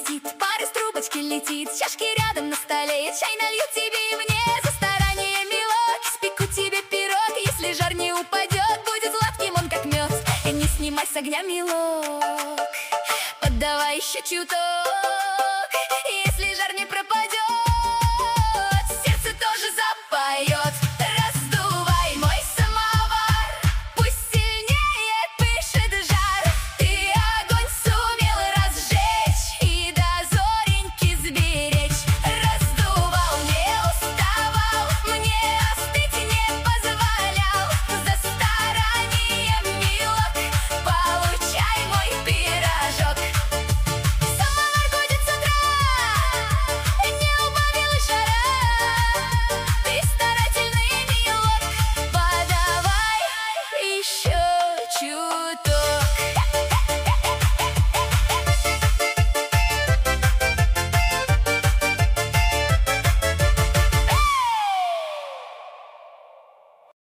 летит, пар из трубочки летит, чашки рядом на столе, чай нальют тебе и мне за старание, милок. Испеку тебе пирог, если жар не упадет, будет сладким он как мед. И не снимай с огня, милок, поддавай еще чуток. Если жар не пропадет, сердце тоже запоет. Раздувай мой самовар, пусть сильнее пышет жар. Ты огонь сумел разжечь и до зореньки сберечь. Раздувал, не уставал, мне остыть не позволял. За старание, милок, получай мой пирожок. Самовар гудит с утра, не убавилась жара. Ты старательный, милок, подавай еще.